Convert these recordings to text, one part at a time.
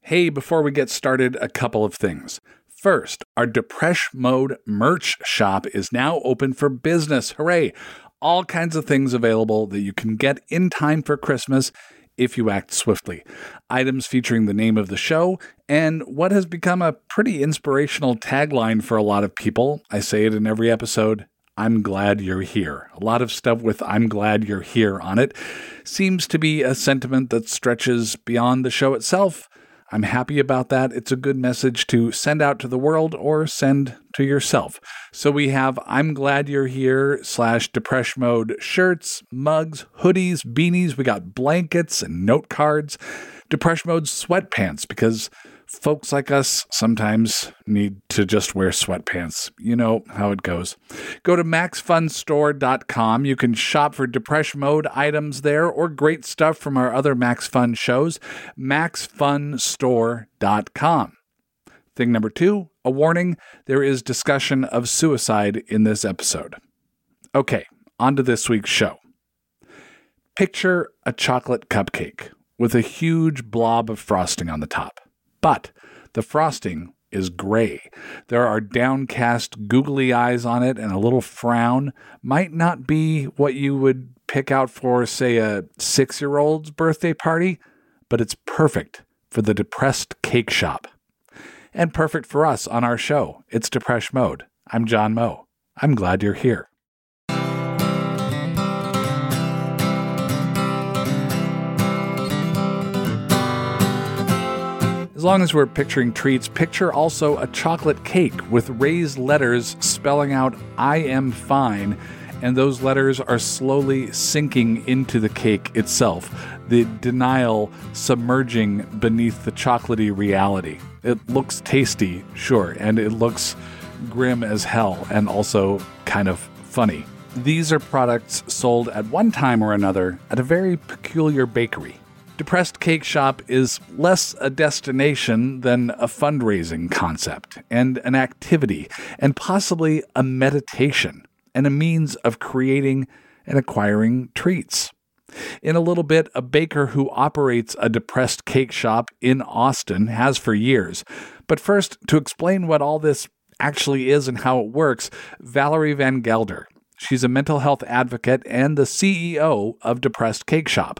Hey, before we get started, a couple of things. First, our Depresh Mode merch shop is now open for business. Hooray! All kinds of things available that you can get in time for Christmas if you act swiftly. Items featuring the name of the show and what has become a pretty inspirational tagline for a lot of people. I say it in every episode. I'm glad you're here. A lot of stuff with I'm glad you're here on it seems to be a sentiment that stretches beyond the show itself. I'm happy about that. It's a good message to send out to the world or send to yourself. So we have I'm glad you're here /Depresh Mode shirts, mugs, hoodies, beanies. We got blankets and note cards. Depresh Mode sweatpants because folks like us sometimes need to just wear sweatpants. You know how it goes. Go to MaxFunStore.com. You can shop for Depresh Mode items there or great stuff from our other Max Fun shows. MaxFunStore.com. Thing number 2, a warning, there is discussion of suicide in this episode. Okay, on to this week's show. Picture a chocolate cupcake with a huge blob of frosting on the top. But the frosting is gray. There are downcast, googly eyes on it, and a little frown. Might not be what you would pick out for, say, a 6-year-old's birthday party, but it's perfect for the depressed cake shop. And perfect for us on our show. It's Depresh Mode. I'm John Moe. I'm glad you're here. As long as we're picturing treats, picture also a chocolate cake with raised letters spelling out, I am fine, and those letters are slowly sinking into the cake itself, the denial submerging beneath the chocolatey reality. It looks tasty, sure, and it looks grim as hell, and also kind of funny. These are products sold at one time or another at a very peculiar bakery. Depressed Cake Shop is less a destination than a fundraising concept and an activity and possibly a meditation and a means of creating and acquiring treats. In a little bit, a baker who operates a Depressed Cake Shop in Austin has for years. But first, to explain what all this actually is and how it works, Valerie Van Gelder. She's a mental health advocate and the CEO of Depressed Cake Shop.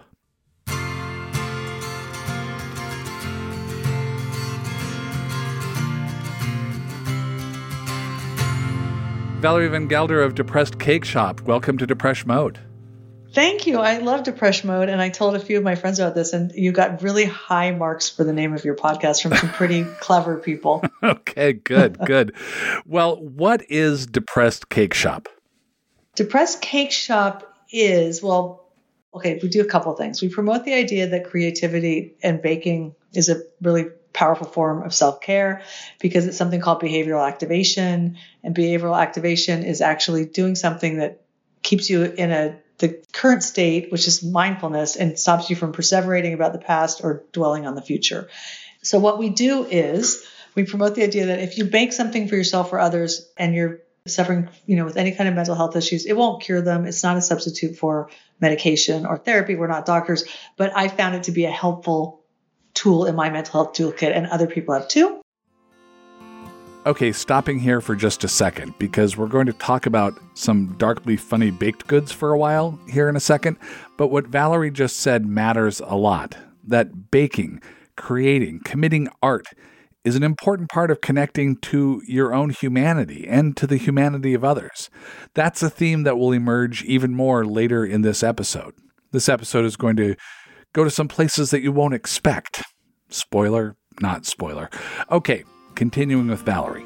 Valerie Van Gelder of Depressed Cake Shop. Welcome to Depresh Mode. Thank you. I love Depresh Mode, and I told a few of my friends about this, and you got really high marks for the name of your podcast from some pretty clever people. Okay, good. Well, what is Depressed Cake Shop? Depressed Cake Shop is, we do a couple of things. We promote the idea that creativity and baking is a really powerful form of self-care because it's something called behavioral activation. And behavioral activation is actually doing something that keeps you in the current state, which is mindfulness, and stops you from perseverating about the past or dwelling on the future. So what we do is we promote the idea that if you bake something for yourself or others and you're suffering, with any kind of mental health issues, it won't cure them. It's not a substitute for medication or therapy. We're not doctors, but I found it to be a helpful tool in my mental health toolkit, and other people have too. Okay, stopping here for just a second, because we're going to talk about some darkly funny baked goods for a while here in a second. But what Valerie just said matters a lot, that baking, creating, committing art is an important part of connecting to your own humanity and to the humanity of others. That's a theme that will emerge even more later in this episode. This episode is going to go to some places that you won't expect. Spoiler, not spoiler. Okay, continuing with Valerie.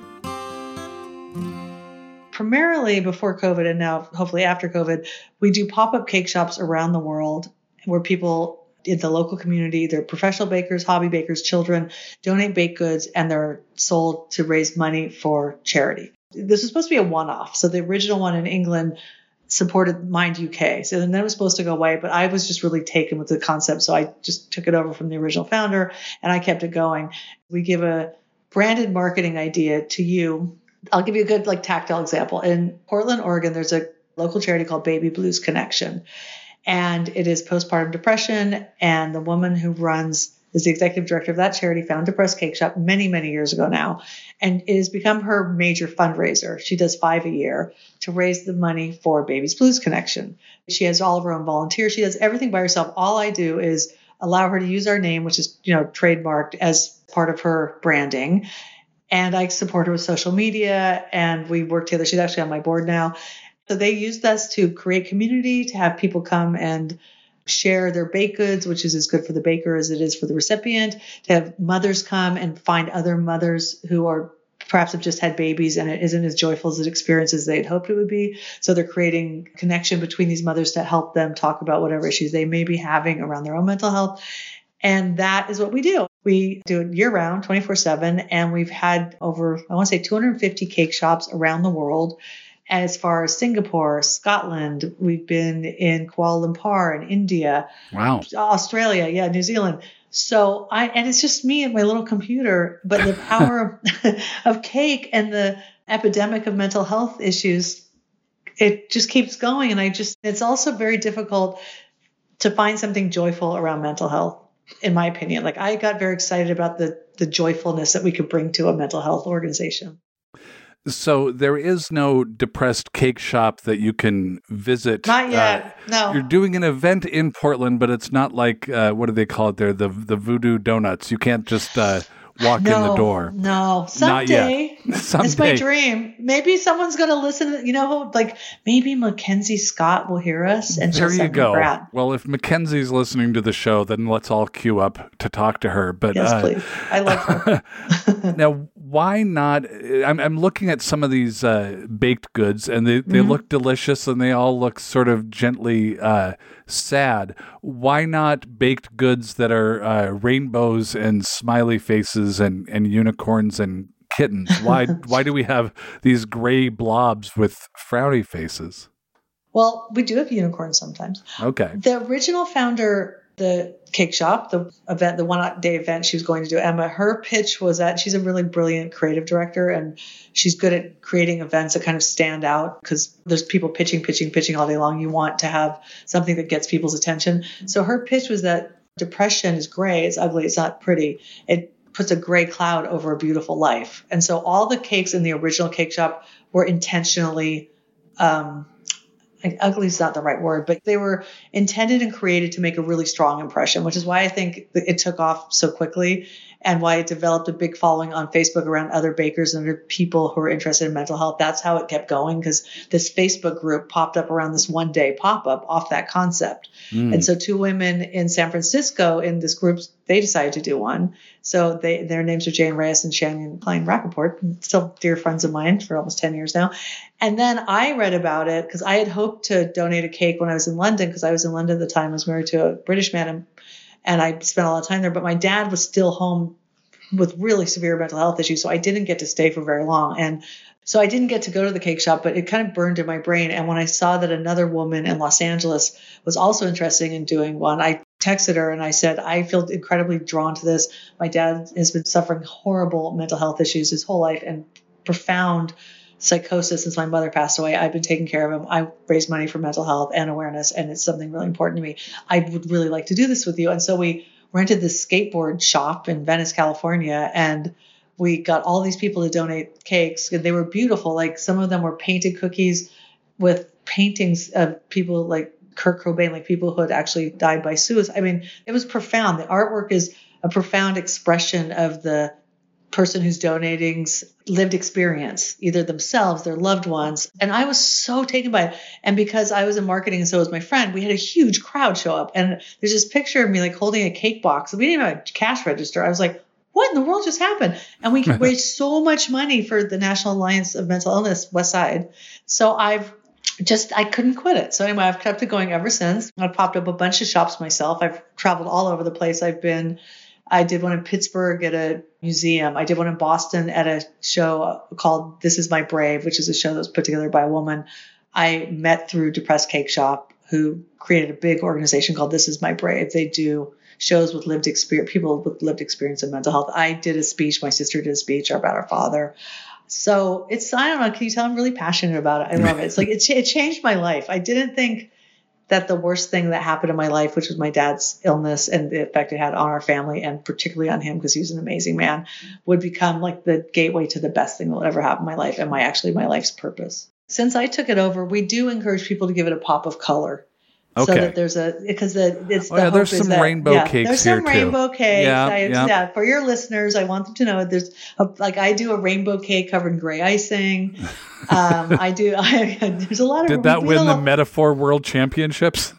Primarily before COVID and now hopefully after COVID, we do pop-up cake shops around the world where people in the local community, they're professional bakers, hobby bakers, children, donate baked goods, and they're sold to raise money for charity. This was supposed to be a one-off. So the original one in England supported Mind UK. So then that was supposed to go away, but I was just really taken with the concept. So I just took it over from the original founder and I kept it going. We give a branded marketing idea to you. I'll give you a good tactile example. In Portland, Oregon, there's a local charity called Baby Blues Connection. And it is postpartum depression. And the woman who runs is the executive director of that charity, found Depressed Cake Shop many, many years ago now. And it has become her major fundraiser. She does 5 a year to raise the money for Babies Blues Connection. She has all of her own volunteers. She does everything by herself. All I do is allow her to use our name, which is, trademarked as part of her branding. And I support her with social media, and we work together. She's actually on my board now. So they used us to create community, to have people come and share their baked goods, which is as good for the baker as it is for the recipient, to have mothers come and find other mothers who are perhaps have just had babies and it isn't as joyful as an experience as they'd hoped it would be. So they're creating connection between these mothers to help them talk about whatever issues they may be having around their own mental health. And that is what we do. We do it year round, 24/7. And we've had over, 250 cake shops around the world. As far as Singapore, Scotland, we've been in Kuala Lumpur in India, Wow, Australia, New Zealand. So and it's just me and my little computer, but the power of cake and the epidemic of mental health issues, it just keeps going. And it's also very difficult to find something joyful around mental health, in my opinion. Like, I got very excited about the joyfulness that we could bring to a mental health organization. So there is no Depressed Cake Shop that you can visit. Not yet. No. You're doing an event in Portland, but it's not like, what do they call it there? The Voodoo Donuts. You can't just walk in the door. No. Someday. Someday. It's my dream. Maybe someone's going to listen. Maybe Mackenzie Scott will hear us. And there you go. Brad. Well, if Mackenzie's listening to the show, then let's all queue up to talk to her. But yes, please. I love her. Now, why not? I'm looking at some of these baked goods, and they look delicious, and they all look sort of gently sad. Why not baked goods that are rainbows and smiley faces and unicorns and kittens? Why do we have these gray blobs with frowny faces? Well, we do have unicorns sometimes. Okay. The original founder, the cake shop, the event, the one-day event she was going to do, Emma, her pitch was that she's a really brilliant creative director, and she's good at creating events that kind of stand out because there's people pitching all day long. You want to have something that gets people's attention. So her pitch was that depression is gray, it's ugly, it's not pretty. It puts a gray cloud over a beautiful life. And so all the cakes in the original cake shop were intentionally ugly is not the right word, but they were intended and created to make a really strong impression, which is why I think it took off so quickly and why it developed a big following on Facebook around other bakers and other people who are interested in mental health. That's how it kept going, because this Facebook group popped up around this one day pop-up off that concept. And so 2 women in San Francisco in this group, they decided to do one. So their names are Jane Reyes and Shannon Klein Rappaport, still dear friends of mine for almost 10 years now. And then I read about it because I had hoped to donate a cake when I was in London, because I was in London at the time. I was married to a British man, and I spent a lot of time there. But my dad was still home with really severe mental health issues, so I didn't get to stay for very long. And so I didn't get to go to the cake shop, but it kind of burned in my brain. And when I saw that another woman in Los Angeles was also interested in doing one, I texted her and I said, I feel incredibly drawn to this. My dad has been suffering horrible mental health issues his whole life and profound psychosis since my mother passed away. I've been taking care of him. I raise money for mental health and awareness, and it's something really important to me. I would really like to do this with you. And so we rented this skateboard shop in Venice, California, and we got all these people to donate cakes. They were beautiful. Like, some of them were painted cookies with paintings of people like Kurt Cobain, like people who had actually died by suicide. I mean, it was profound. The artwork is a profound expression of the person who's donating's lived experience, either themselves, their loved ones. And I was so taken by it. And because I was in marketing and so was my friend, we had a huge crowd show up. And there's this picture of me like holding a cake box. We didn't even have a cash register. I was like, what in the world just happened? And we could raise so much money for the National Alliance of Mental Illness, West Side. So I couldn't quit it. So anyway, I've kept it going ever since. I've popped up a bunch of shops myself. I've traveled all over the place. I did one in Pittsburgh at a museum. I did one in Boston at a show called This Is My Brave, which is a show that was put together by a woman I met through Depressed Cake Shop, who created a big organization called This Is My Brave. They do shows with lived experience, people with lived experience in mental health. I did a speech. My sister did a speech about our father. So I don't know. Can you tell I'm really passionate about it? I love it. It's like, it changed my life. I didn't think that the worst thing that happened in my life, which was my dad's illness and the effect it had on our family and particularly on him because he was an amazing man, would become like the gateway to the best thing that will ever happen in my life and my life's purpose. Since I took it over, we do encourage people to give it a pop of color. Okay. So that there's there's some rainbow cakes there's here some rainbow too. cakes. For your listeners, I want them to know I do a rainbow cake covered in gray icing. There's a lot of. Did that win the Metaphor World Championships?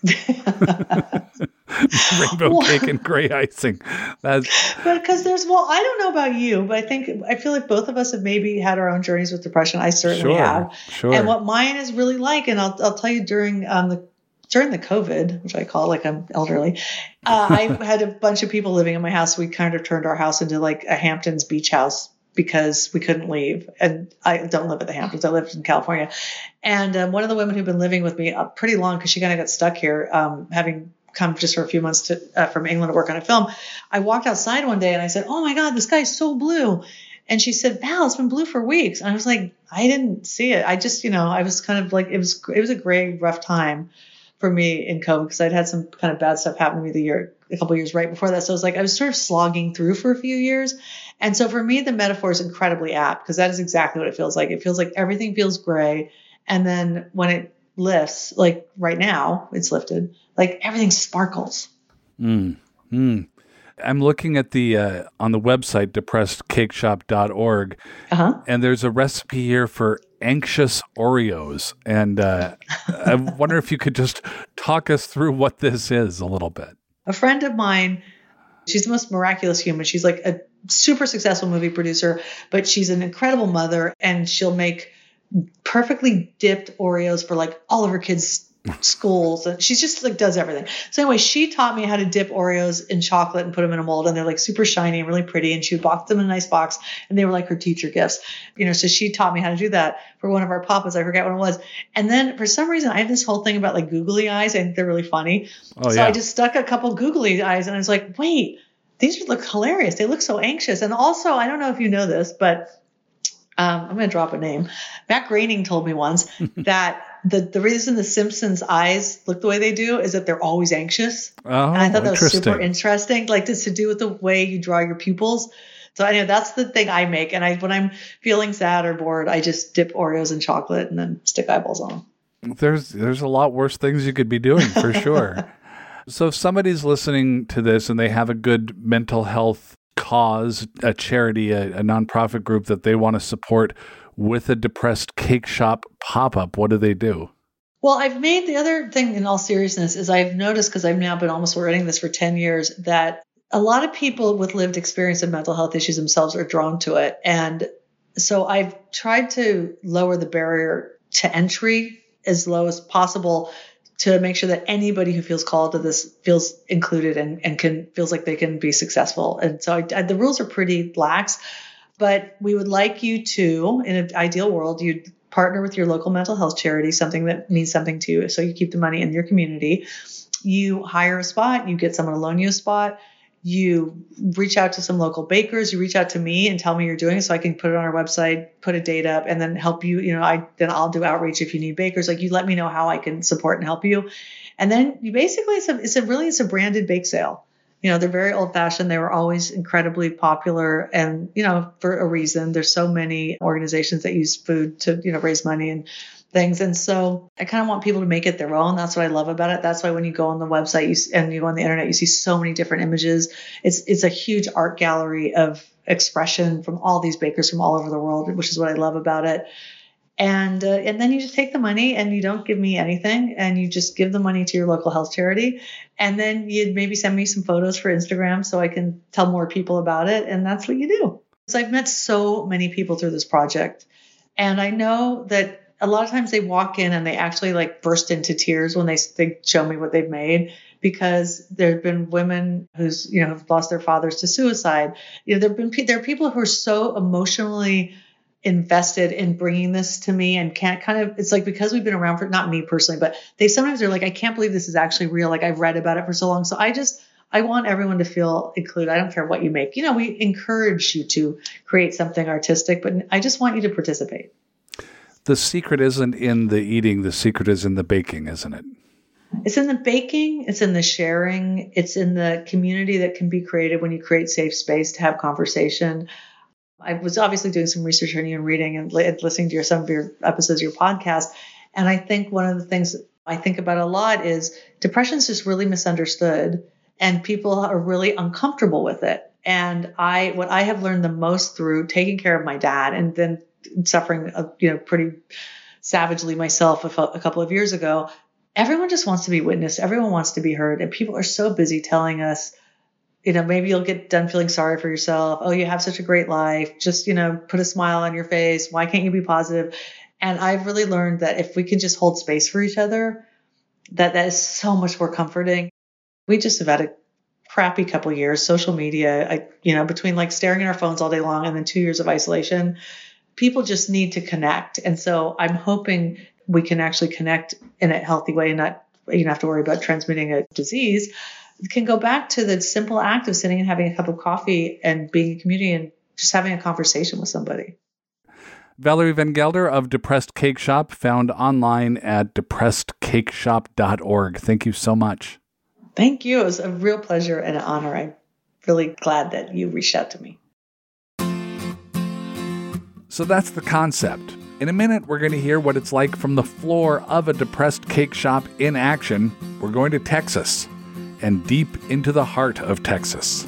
Rainbow cake and gray icing. But because I don't know about you, but I feel like both of us have maybe had our own journeys with depression. I certainly have. Sure. And what mine is really like, and I'll tell you during the COVID, which I call like I'm elderly, I had a bunch of people living in my house. We kind of turned our house into like a Hamptons beach house because we couldn't leave. And I don't live at the Hamptons. I lived in California. And one of the women who'd been living with me pretty long because she kind of got stuck here, having come just for a few months from England to work on a film. I walked outside one day and I said, "Oh my God, this guy's so blue." And she said, "Val, it's been blue for weeks." And I was like, I didn't see it. I just, I was kind of like, it was a gray, rough time for me in COVID because I'd had some kind of bad stuff happen to me a couple of years right before that. So I was sort of slogging through for a few years. And so for me, the metaphor is incredibly apt because that is exactly what it feels like. It feels like everything feels gray. And then when it lifts, like right now, it's lifted, like everything sparkles. I'm looking at on the website, depressedcakeshop.org, and there's a recipe here for anxious Oreos. And I wonder if you could just talk us through what this is a little bit. A friend of mine, she's the most miraculous human. She's like a super successful movie producer, but she's an incredible mother, and she'll make perfectly dipped Oreos for like all of her kids' schools, and she's just like does everything. So anyway, she taught me how to dip Oreos in chocolate and put them in a mold, and they're like super shiny and really pretty, and she would box them in a nice box, and they were like her teacher gifts, so she taught me how to do that for one of our papas. I forget what it was. And then for some reason I have this whole thing about like googly eyes. I think they're really funny. I just stuck a couple googly eyes, and I was like, wait, these look hilarious. They look so anxious. And also, I don't know if you know this, but I'm going to drop a name. Matt Groening told me once that the reason the Simpsons' eyes look the way they do is that they're always anxious. Oh, and I thought that was super interesting. Like it's to do with the way you draw your pupils. So I know that's the thing I make. And when I'm feeling sad or bored, I just dip Oreos in chocolate and then stick eyeballs on them. There's a lot worse things you could be doing for sure. So if somebody's listening to this and they have a good mental health cause, a charity, a nonprofit group that they want to support with a Depressed Cake Shop pop-up, what do they do? Well, I've made the other thing in all seriousness is I've noticed, because I've now been almost running this for 10 years, that a lot of people with lived experience of mental health issues themselves are drawn to it. And so I've tried to lower the barrier to entry as low as possible to make sure that anybody who feels called to this feels included and feels like they can be successful. And so the rules are pretty lax, but we would like you to, in an ideal world, you'd partner with your local mental health charity, something that means something to you. So you keep the money in your community. You hire a spot, you get someone to loan you a spot. You reach out to some local bakers, you reach out to me and tell me you're doing it so I can put it on our website, put a date up, and then help you. Then I'll do outreach if you need bakers. Like you let me know how I can support and help you. And then you basically, it's a branded bake sale. They're very old fashioned. They were always incredibly popular. And, for a reason, there's so many organizations that use food to, raise money and things. And so I kind of want people to make it their own. That's what I love about it. That's why when you go on the website and you go on the internet, you see so many different images. It's a huge art gallery of expression from all these bakers from all over the world, which is what I love about it. And then you just take the money and you don't give me anything and you just give the money to your local health charity. And then you'd maybe send me some photos for Instagram so I can tell more people about it. And that's what you do. So I've met so many people through this project. And I know that a lot of times they walk in and they actually like burst into tears when they show me what they've made, because there have been women who's, have lost their fathers to suicide. There are people who are so emotionally invested in bringing this to me and can't it's like, because we've been around for, not me personally, but they're like, I can't believe this is actually real. Like I've read about it for so long. So I want everyone to feel included. I don't care what you make. We encourage you to create something artistic, but I just want you to participate. The secret isn't in the eating. The secret is in the baking, isn't it? It's in the baking, it's in the sharing, it's in the community that can be created when you create safe space to have conversation. I was obviously doing some research on you and reading and listening to some of your episodes of your podcast. And I think one of the things I think about a lot is depression is just really misunderstood and people are really uncomfortable with it. And what I have learned the most through taking care of my dad and then suffering, pretty savagely myself a couple of years ago, everyone just wants to be witnessed. Everyone wants to be heard. And people are so busy telling us, maybe you'll get done feeling sorry for yourself. Oh, you have such a great life. Just, put a smile on your face. Why can't you be positive? And I've really learned that if we can just hold space for each other, that is so much more comforting. We just have had a crappy couple of years, social media, between like staring at our phones all day long and then 2 years of isolation, people just need to connect. And so I'm hoping we can actually connect in a healthy way and not, have to worry about transmitting a disease. We can go back to the simple act of sitting and having a cup of coffee and being in community and just having a conversation with somebody. Valerie Van Gelder of Depressed Cake Shop, found online at depressedcakeshop.org. Thank you so much. Thank you. It was a real pleasure and an honor. I'm really glad that you reached out to me. So that's the concept. In a minute, we're going to hear what it's like from the floor of a Depressed Cake Shop in action. We're going to Texas and deep into the heart of Texas.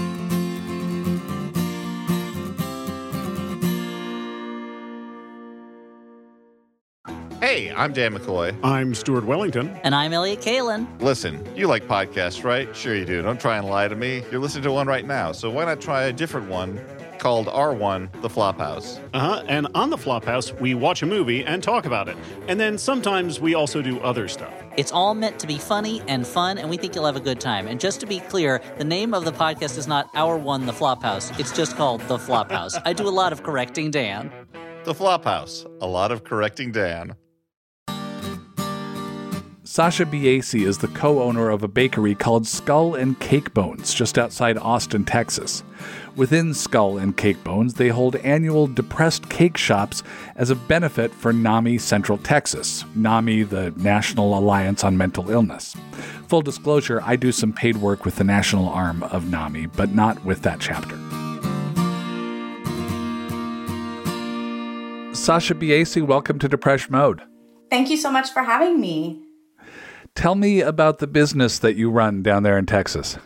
Hey, I'm Dan McCoy. I'm Stuart Wellington. And I'm Elliot Kalin. Listen, you like podcasts, right? Sure you do. Don't try and lie to me. You're listening to one right now, so why not try a different one called R1, The Flophouse? And on The Flophouse, we watch a movie and talk about it. And then sometimes we also do other stuff. It's all meant to be funny and fun, and we think you'll have a good time. And just to be clear, the name of the podcast is not Our One, The Flophouse. It's just called The Flophouse. I do a lot of correcting Dan. The Flophouse. A lot of correcting Dan. Sasha Biasi is the co-owner of a bakery called Skull and Cake Bones, just outside Austin, Texas. Within Skull and Cake Bones, they hold annual Depressed Cake Shops as a benefit for NAMI Central Texas, NAMI, the National Alliance on Mental Illness. Full disclosure, I do some paid work with the national arm of NAMI, but not with that chapter. Sasha Biasi, welcome to Depression Mode. Thank you so much for having me. Tell me about the business that you run down there in Texas.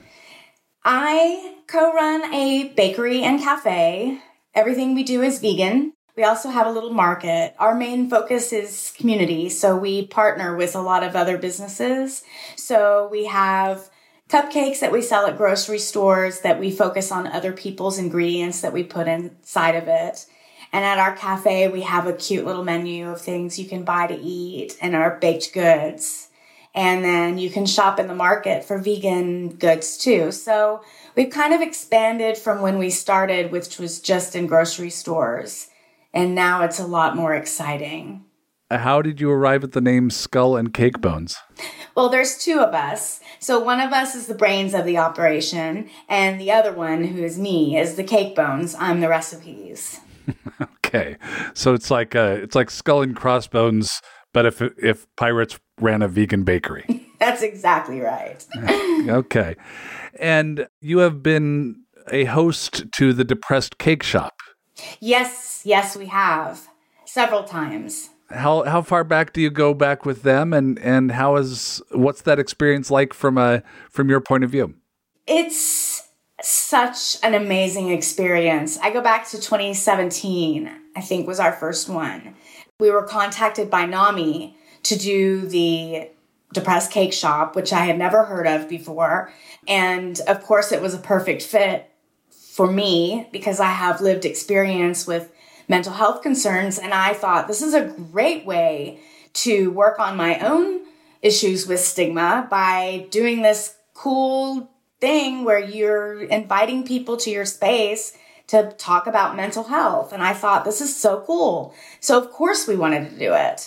I co-run a bakery and cafe. Everything we do is vegan. We also have a little market. Our main focus is community, so we partner with a lot of other businesses. So we have cupcakes that we sell at grocery stores that we focus on other people's ingredients that we put inside of it. And at our cafe, we have a cute little menu of things you can buy to eat and our baked goods. And then you can shop in the market for vegan goods too. So we've kind of expanded from when we started, which was just in grocery stores. And now it's a lot more exciting. How did you arrive at the name Skull and Cake Bones? Well, there's two of us. So one of us is the brains of the operation, and the other one, who is me, is the cake bones. I'm the recipes. Okay. So it's like Skull and Crossbones, but if pirates ran a vegan bakery. That's exactly right. Okay. And you have been a host to the Depressed Cake Shop. Yes, we have. Several times. How far back do you go back with them, and what's that experience like from your point of view? It's such an amazing experience. I go back to 2017, I think was our first one. We were contacted by NAMI to do the Depressed Cake Shop, which I had never heard of before. And of course, it was a perfect fit for me because I have lived experience with mental health concerns. And I thought this is a great way to work on my own issues with stigma by doing this cool thing where you're inviting people to your space to talk about mental health. And I thought, this is so cool. So of course we wanted to do it.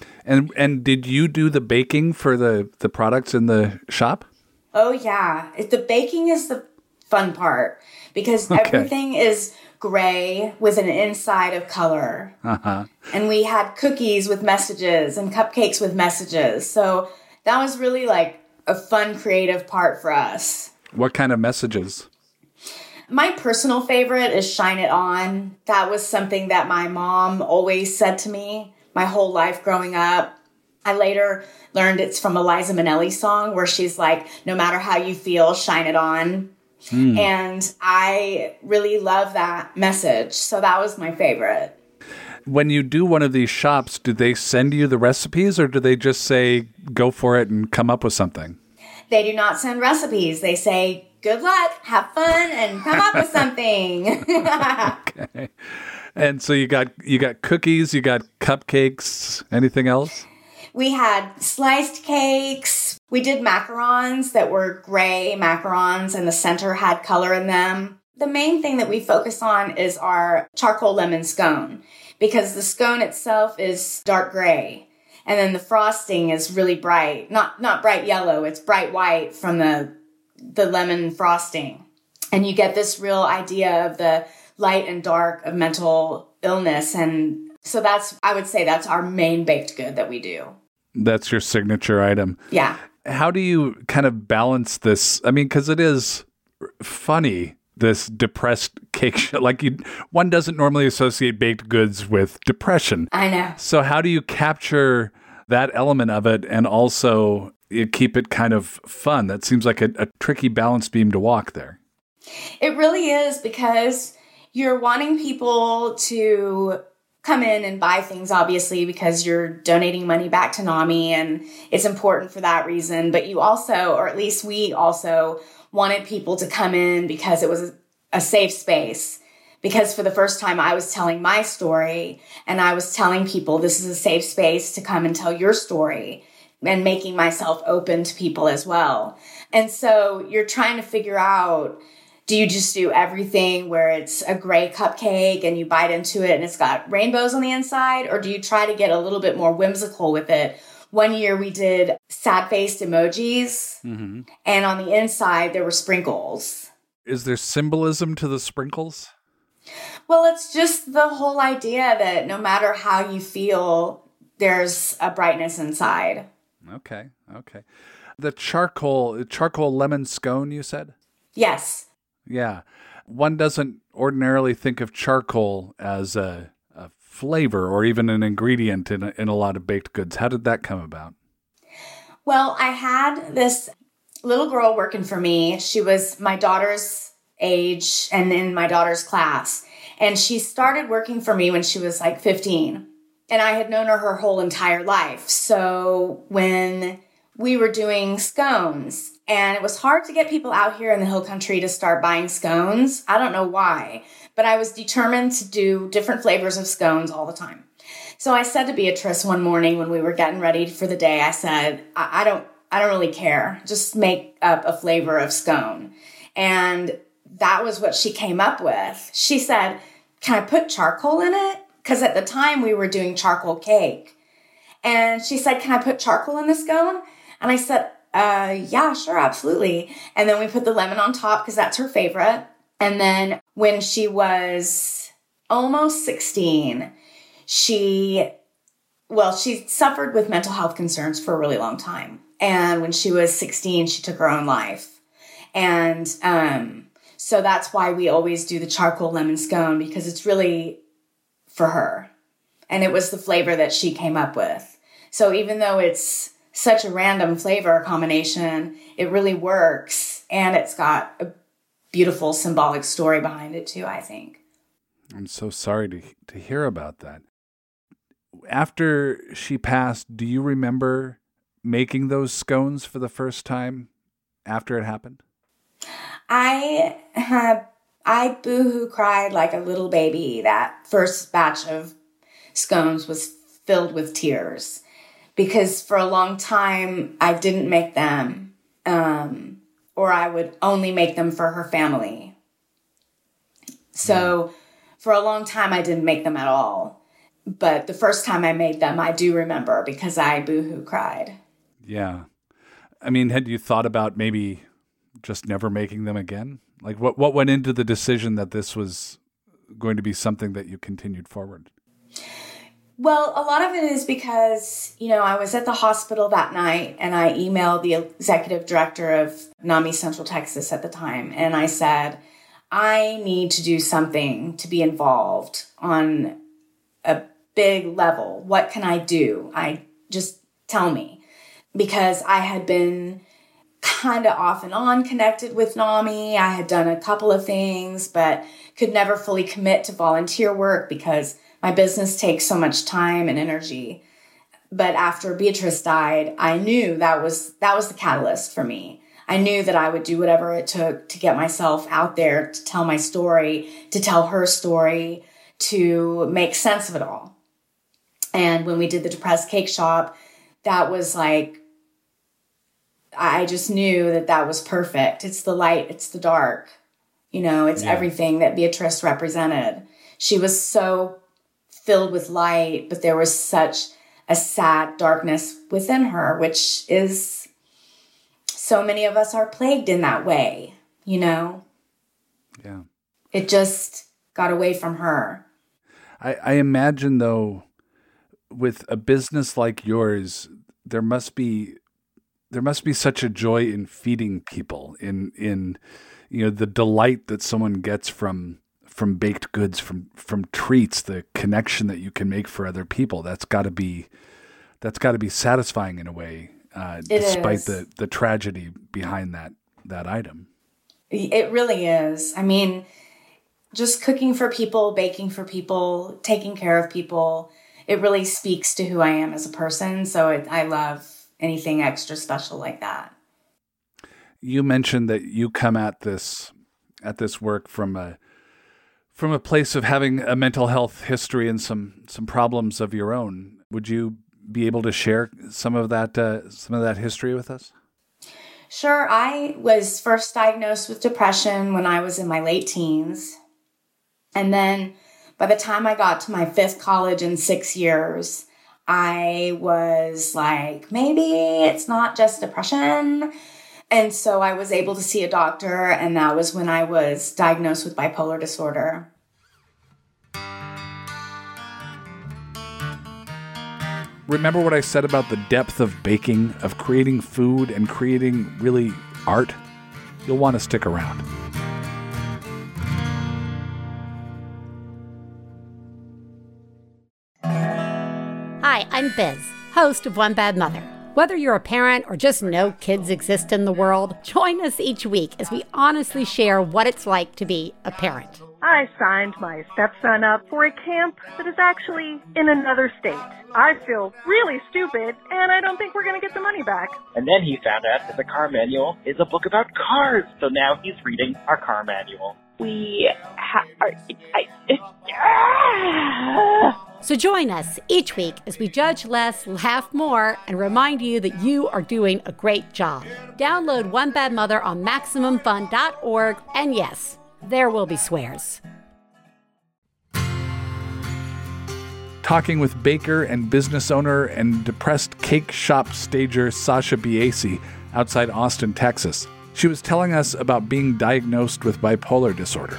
And did you do the baking for the products in the shop? Oh yeah. The baking is the fun part because everything is gray with an inside of color. Uh-huh. And we had cookies with messages and cupcakes with messages. So That was really like a fun, creative part for us. What kind of messages? My personal favorite is Shine It On. That was something that my mom always said to me my whole life growing up. I later learned it's from a Liza Minnelli song where she's like, no matter how you feel, shine it on. And I really love that message. So that was my favorite. When you do one of these shops, do they send you the recipes or do they just say, go for it and come up with something? They do not send recipes. They say, good luck, have fun, and come up with something. Okay. And so you got cookies, you got cupcakes, anything else? We had sliced cakes. We did macarons that were gray macarons, and the center had color in them. The main thing that we focus on is our charcoal lemon scone, because the scone itself is dark gray. And then the frosting is really bright, not bright yellow, it's bright white from the lemon frosting. And you get this real idea of the light and dark of mental illness. And so I would say that's our main baked good that we do. That's your signature item. Yeah. How do you kind of balance this? I mean, because it is funny, this depressed cake show. Like one doesn't normally associate baked goods with depression. I know. So how do you capture that element of it and also you keep it kind of fun? That seems like a tricky balance beam to walk there. It really is, because you're wanting people to come in and buy things, obviously, because you're donating money back to NAMI, and it's important for that reason. But you also, or at least we also, wanted people to come in because it was a safe space. Because for the first time, I was telling my story, and I was telling people this is a safe space to come and tell your story, and making myself open to people as well. And so you're trying to figure out, do you just do everything where it's a gray cupcake and you bite into it and it's got rainbows on the inside? Or do you try to get a little bit more whimsical with it? One year we did sad-faced emojis, and on the inside there were sprinkles. Is there symbolism to the sprinkles? Well, it's just the whole idea that no matter how you feel, there's a brightness inside. Okay. The charcoal lemon scone, you said? Yes. Yeah. One doesn't ordinarily think of charcoal as a flavor or even an ingredient in a lot of baked goods. How did that come about? Well, I had this little girl working for me. She was my daughter's age and in my daughter's class. And she started working for me when she was like 15. And I had known her whole entire life. So when we were doing scones, and it was hard to get people out here in the hill country to start buying scones. I don't know why, but I was determined to do different flavors of scones all the time. So I said to Beatrice one morning when we were getting ready for the day, I said, I don't really care. Just make up a flavor of scone. And that was what she came up with. She said, can I put charcoal in it? Because at the time we were doing charcoal cake. And she said, can I put charcoal in the scone? And I said, yeah, sure, absolutely. And then we put the lemon on top because that's her favorite. And then when she was almost 16, she suffered with mental health concerns for a really long time. And when she was 16, she took her own life. And so that's why we always do the charcoal lemon scone, because it's really for her. And it was the flavor that she came up with. So even though it's such a random flavor combination, it really works. And it's got a beautiful symbolic story behind it too, I think. I'm so sorry to hear about that. After she passed, do you remember making those scones for the first time after it happened? I boo-hoo cried like a little baby. That first batch of scones was filled with tears. Because for a long time, I didn't make them, or I would only make them for her family. So for a long time, I didn't make them at all. But the first time I made them, I do remember because I boo-hoo cried. Yeah. I mean, had you thought about maybe just never making them again? Like what went into the decision that this was going to be something that you continued forward? Well, a lot of it is because, I was at the hospital that night and I emailed the executive director of NAMI Central Texas at the time. And I said, I need to do something to be involved on a big level. What can I do? Just tell me. Because I had been kind of off and on connected with NAMI. I had done a couple of things, but could never fully commit to volunteer work because my business takes so much time and energy. But after Beatrice died, I knew that was the catalyst for me. I knew that I would do whatever it took to get myself out there, to tell my story, to tell her story, to make sense of it all. And when we did the Depressed Cake Shop, that was like, I just knew that was perfect. It's the light, it's the dark. It's everything that Beatrice represented. She was so filled with light, but there was such a sad darkness within her, which is, so many of us are plagued in that way, Yeah. It just got away from her. I imagine, though, with a business like yours, there must be such a joy in feeding people, in the delight that someone gets from baked goods, from treats, the connection that you can make for other people. That's got to be satisfying in a way, despite the tragedy behind that item. It really is. I mean, just cooking for people, baking for people, taking care of people, it really speaks to who I am as a person. So I love anything extra special like that. You mentioned that you come at this work from a place of having a mental health history and some problems of your own. Would you be able to share some of that history with us? Sure. I was first diagnosed with depression when I was in my late teens. And then by the time I got to my 5th college in 6 years, I was like, maybe it's not just depression. And so I was able to see a doctor, and that was when I was diagnosed with bipolar disorder. Remember what I said about the depth of baking, of creating food and creating really art? You'll want to stick around. Hi, I'm Biz, host of One Bad Mother. Whether you're a parent or just know kids exist in the world, join us each week as we honestly share what it's like to be a parent. I signed my stepson up for a camp that is actually in another state. I feel really stupid, and I don't think we're going to get the money back. And then he found out that the car manual is a book about cars, so now he's reading our car manual. So join us each week as we judge less, laugh more, and remind you that you are doing a great job. Download One Bad Mother on MaximumFun.org, and yes, there will be swears. Talking with baker and business owner and Depressed Cake Shop stager Sasha Biasi outside Austin, Texas. She was telling us about being diagnosed with bipolar disorder.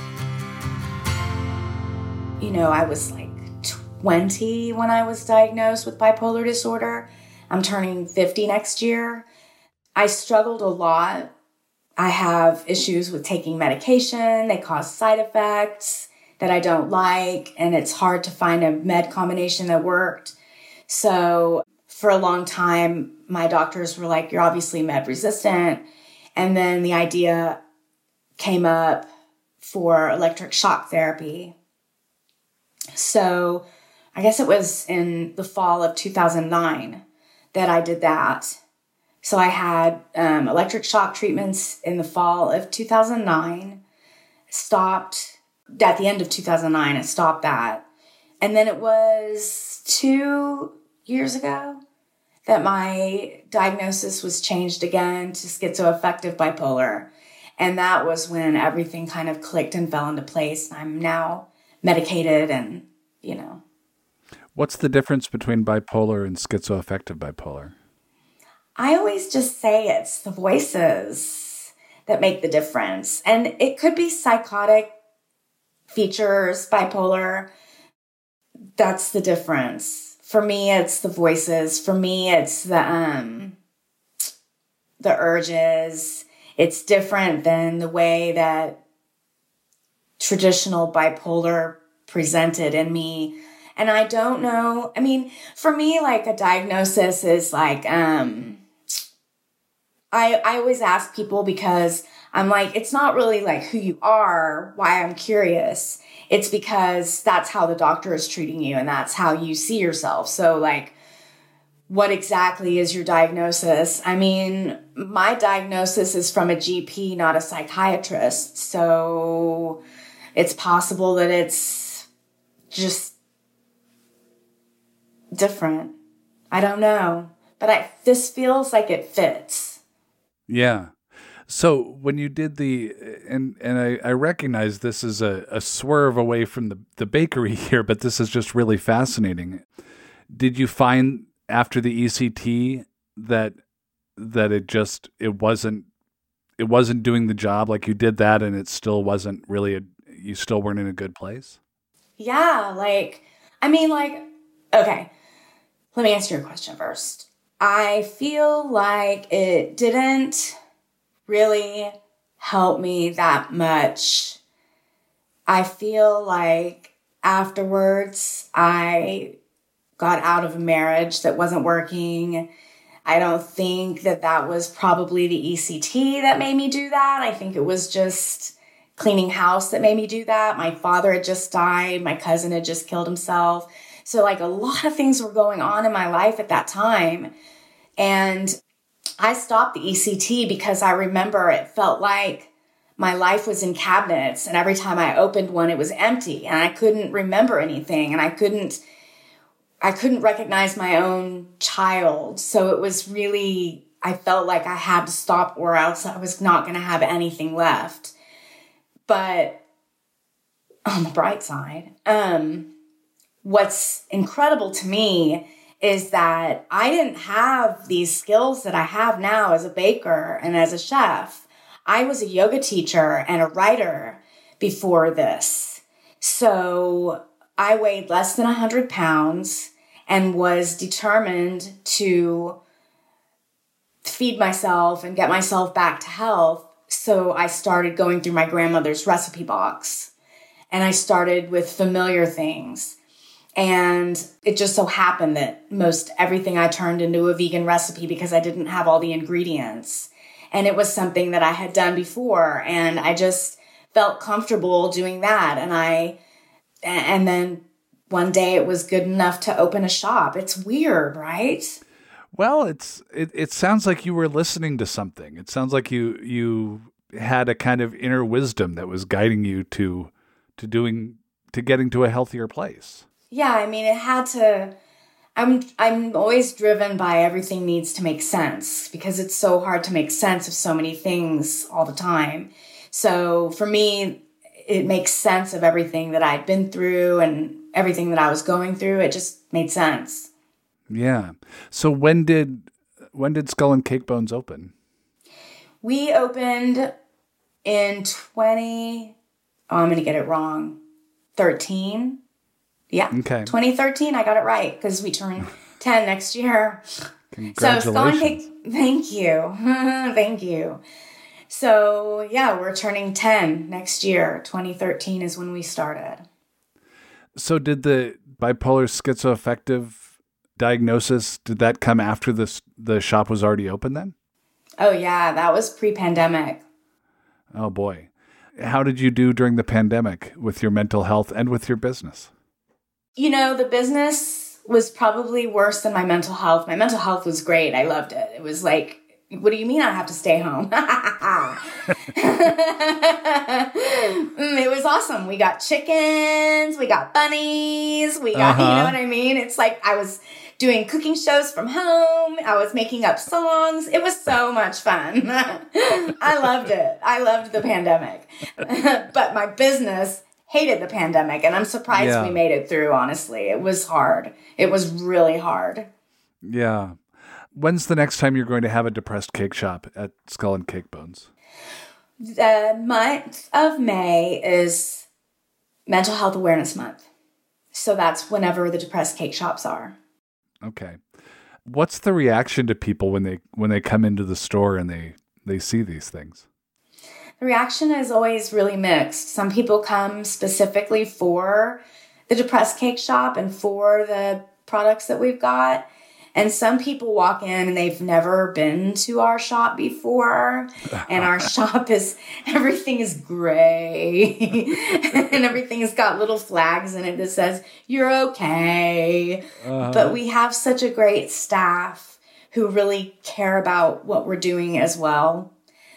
I was like 20 when I was diagnosed with bipolar disorder. I'm turning 50 next year. I struggled a lot. I have issues with taking medication. They cause side effects that I don't like, and it's hard to find a med combination that worked. So for a long time, my doctors were like, you're obviously med resistant. And then the idea came up for electric shock therapy. So I guess it was in the fall of 2009 that I did that. So I had electric shock treatments in the fall of 2009, stopped at the end of 2009, I stopped that. And then it was 2 years ago that my diagnosis was changed again to schizoaffective bipolar. And that was when everything kind of clicked and fell into place. I'm now medicated and, What's the difference between bipolar and schizoaffective bipolar? I always just say it's the voices that make the difference. And it could be psychotic features, bipolar. that's the difference. For me, it's the voices. For me, it's the urges. It's different than the way that traditional bipolar presented in me. And I don't know. I mean, for me, like a diagnosis is like, I always ask people because I'm like, it's not really like who you are, why I'm curious. It's because that's how the doctor is treating you and that's how you see yourself. So like, what exactly is your diagnosis? I mean, my diagnosis is from a GP, not a psychiatrist. So it's possible that it's just different. I don't know. But this feels like it fits. Yeah. So when you did and I recognize this is a swerve away from the bakery here, but this is just really fascinating. Did you find after the ECT that it wasn't doing the job? Like you did that and it still wasn't really you still weren't in a good place? Yeah. Okay, let me answer your question first. I feel like it didn't really help me that much. I feel like afterwards I got out of a marriage that wasn't working. I don't think that was probably the ECT that made me do that. I think it was just cleaning house that made me do that. My father had just died. My cousin had just killed himself. So like a lot of things were going on in my life at that time. And I stopped the ECT because I remember it felt like my life was in cabinets and every time I opened one, it was empty and I couldn't remember anything and I couldn't recognize my own child. So it was really, I felt like I had to stop or else I was not going to have anything left. But on the bright side, what's incredible to me is that I didn't have these skills that I have now as a baker and as a chef. I was a yoga teacher and a writer before this. So I weighed less than 100 pounds and was determined to feed myself and get myself back to health. So I started going through my grandmother's recipe box and I started with familiar things. And it just so happened that most everything I turned into a vegan recipe because I didn't have all the ingredients. And it was something that I had done before. And I just felt comfortable doing that. And then one day it was good enough to open a shop. It's weird, right? Well, it sounds like you were listening to something. It sounds like you had a kind of inner wisdom that was guiding you to getting to a healthier place. Yeah, I mean, it had to. I'm always driven by everything needs to make sense because it's so hard to make sense of so many things all the time. So for me, it makes sense of everything that I'd been through and everything that I was going through. It just made sense. Yeah. So when did Skull and Cake Bones open? We opened in I'm going to get it wrong. 13. Yeah. Okay. 2013. I got it right because we turn 10 next year. Congratulations. So Skull and Cake. Thank you. Thank you. So yeah, we're turning 10 next year. 2013 is when we started. So did the bipolar schizoaffective diagnosis, did that come after the shop was already open then? Oh yeah, that was pre-pandemic. Oh boy. How did you do during the pandemic with your mental health and with your business? You know, the business was probably worse than my mental health. My mental health was great. I loved it. It was like, what do you mean I have to stay home? It was awesome. We got chickens, we got bunnies, we got, you know what I mean? It's like I was doing cooking shows from home. I was making up songs. It was so much fun. I loved it. I loved the pandemic. But my business hated the pandemic, and I'm surprised we made it through, honestly. It was hard. It was really hard. Yeah. When's the next time you're going to have a depressed cake shop at Skull and Cake Bones? The month of May is Mental Health Awareness Month. So that's whenever the Depressed Cake Shops are. Okay. What's the reaction to people when they come into the store and they see these things? The reaction is always really mixed. Some people come specifically for the Depressed Cake Shop and for the products that we've got. And some people walk in and they've never been to our shop before. And our shop everything is gray. And everything has got little flags in it that says, "You're okay." But we have such a great staff who really care about what we're doing as well.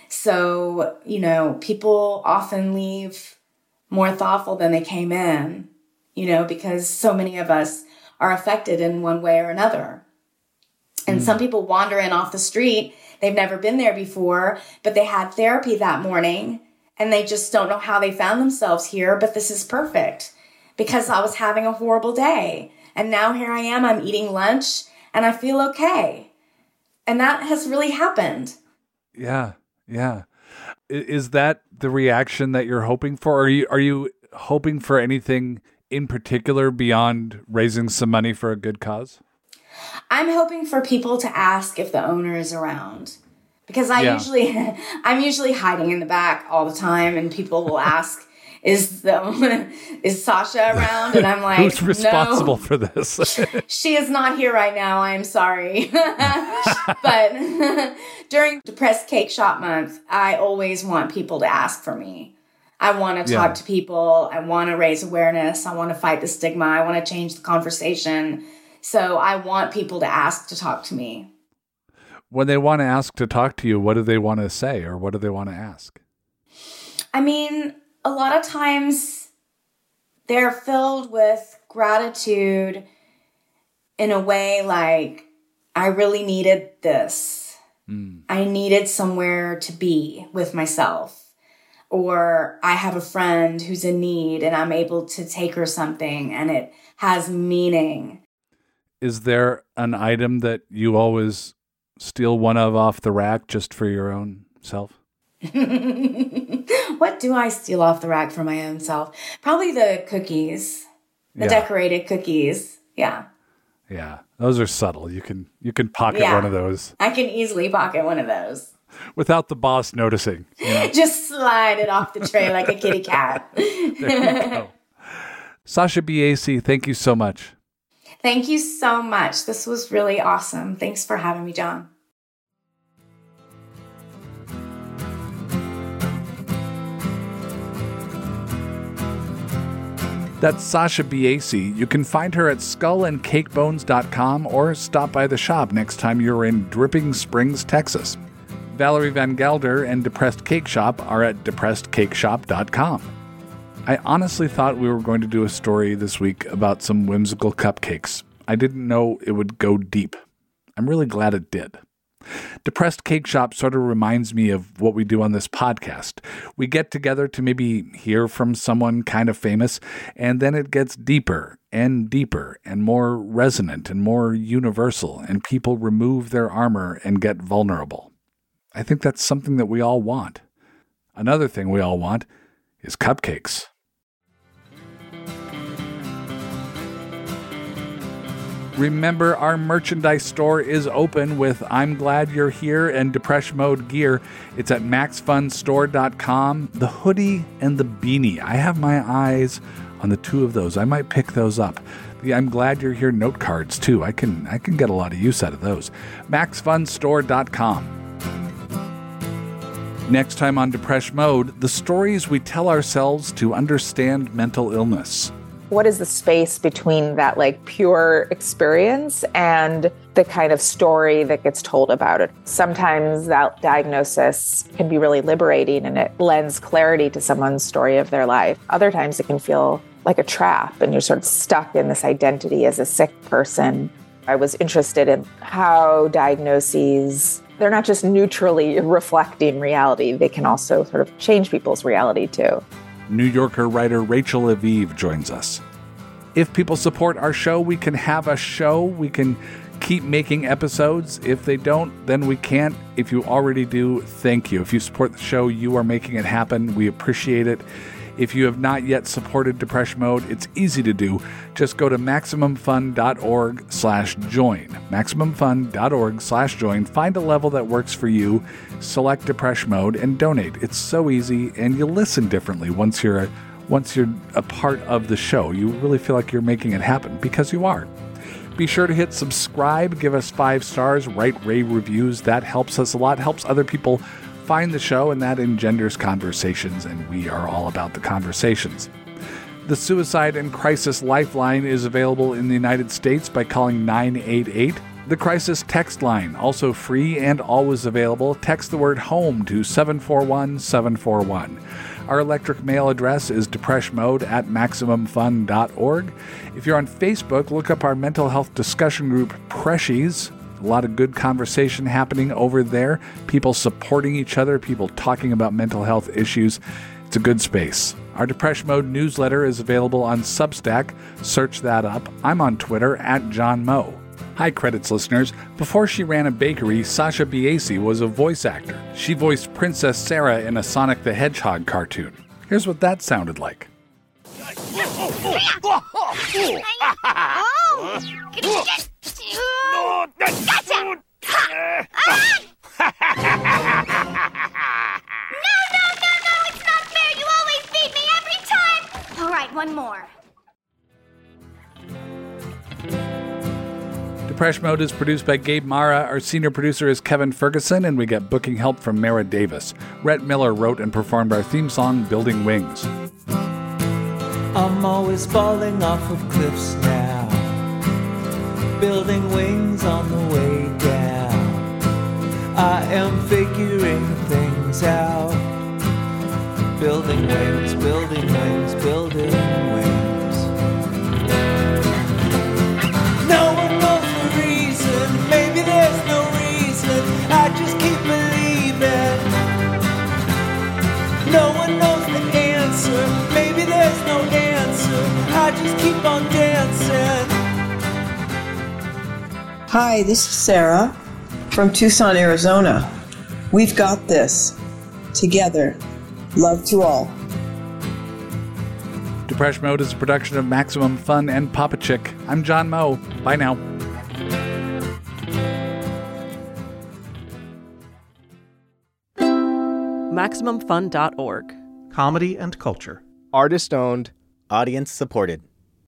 So, people often leave more thoughtful than they came in, because so many of us are affected in one way or another. And some people wander in off the street. They've never been there before, but they had therapy that morning and they just don't know how they found themselves here. But this is perfect because I was having a horrible day. And now here I am, I'm eating lunch and I feel okay. And that has really happened. Yeah. Yeah. Is that the reaction that you're hoping for? Are you hoping for anything in particular beyond raising some money for a good cause? I'm hoping for people to ask if the owner is around, because I'm usually hiding in the back all the time, and people will ask, "Is Sasha around?" And I'm like, "Who's responsible for this?" She is not here right now. I'm sorry, but during Depressed Cake Shop Month, I always want people to ask for me. I want to talk to people. I want to raise awareness. I want to fight the stigma. I want to change the conversation. So I want people to ask to talk to me. When they want to ask to talk to you, what do they want to say or what do they want to ask? I mean, a lot of times they're filled with gratitude in a way like, I really needed this. I needed somewhere to be with myself. Or I have a friend who's in need and I'm able to take her something and it has meaning. Is there an item that you always steal one of off the rack just for your own self? What do I steal off the rack for my own self? Probably the cookies, the decorated cookies. Yeah. Yeah. Those are subtle. You can pocket one of those. I can easily pocket one of those. Without the boss noticing. Just slide it off the tray like a kitty cat. There you go. Sasha Biesi, thank you so much. Thank you so much. This was really awesome. Thanks for having me, John. That's Sasha Biesi. You can find her at skullandcakebones.com or stop by the shop next time you're in Dripping Springs, Texas. Valerie Van Gelder and Depressed Cake Shop are at depressedcakeshop.com. I honestly thought we were going to do a story this week about some whimsical cupcakes. I didn't know it would go deep. I'm really glad it did. Depressed Cake Shop sort of reminds me of what we do on this podcast. We get together to maybe hear from someone kind of famous, and then it gets deeper and more resonant and more universal, and people remove their armor and get vulnerable. I think that's something that we all want. Another thing we all want is cupcakes. Remember, our merchandise store is open with I'm Glad You're Here and Depresh Mode gear. It's at maxfunstore.com. The hoodie and the beanie. I have my eyes on the two of those. I might pick those up. The I'm Glad You're Here note cards, too. I can get a lot of use out of those. maxfunstore.com. Next time on Depresh Mode, the stories we tell ourselves to understand mental illness. What is the space between that pure experience and the kind of story that gets told about it? Sometimes that diagnosis can be really liberating and it lends clarity to someone's story of their life. Other times it can feel like a trap and you're sort of stuck in this identity as a sick person. I was interested in how diagnoses, they're not just neutrally reflecting reality, they can also sort of change people's reality too. New Yorker writer Rachel Aviv joins us. If people support our show, we can have a show. We can keep making episodes. If they don't, then we can't. If you already do, thank you. If you support the show, you are making it happen. We appreciate it. If you have not yet supported Depression Mode, it's easy to do. Just go to MaximumFun.org/join. MaximumFun.org/join. Find a level that works for you, select Depression Mode, and donate. It's so easy, and you listen differently once you're a part of the show. You really feel like you're making it happen, because you are. Be sure to hit subscribe, give us 5 stars, write rave reviews. That helps us a lot, helps other people find the show, and that engenders conversations, and we are all about the conversations. The Suicide and Crisis Lifeline is available in the United States by calling 988. The Crisis Text Line, also free and always available. Text the word HOME to 741-741. Our electric mail address is depressmode@maximumfun.org. If you're on Facebook, look up our mental health discussion group, Preshies. A lot of good conversation happening over there. People supporting each other, people talking about mental health issues. It's a good space. Our Depression Mode newsletter is available on Substack. Search that up. I'm on Twitter @JohnMo. Hi, Credits listeners. Before she ran a bakery, Sasha Biesi was a voice actor. She voiced Princess Sarah in a Sonic the Hedgehog cartoon. Here's what that sounded like. All right, one more. Depression Mode is produced by Gabe Mara. Our senior producer is Kevin Ferguson, and we get booking help from Mara Davis. Rhett Miller wrote and performed our theme song, Building Wings. I'm always falling off of cliffs now, building wings on the way down. I am figuring things out. Building wings, building wings, building wings. No one knows the reason, maybe there's no reason, I just keep believing. No one knows the answer, maybe there's no answer, I just keep on dancing. Hi, this is Sarah from Tucson, Arizona. We've got this. Together. Love to all. Depression Mode is a production of Maximum Fun and Papa Chick. I'm John Moe. Bye now. MaximumFun.org. Comedy and culture. Artist owned. Audience supported.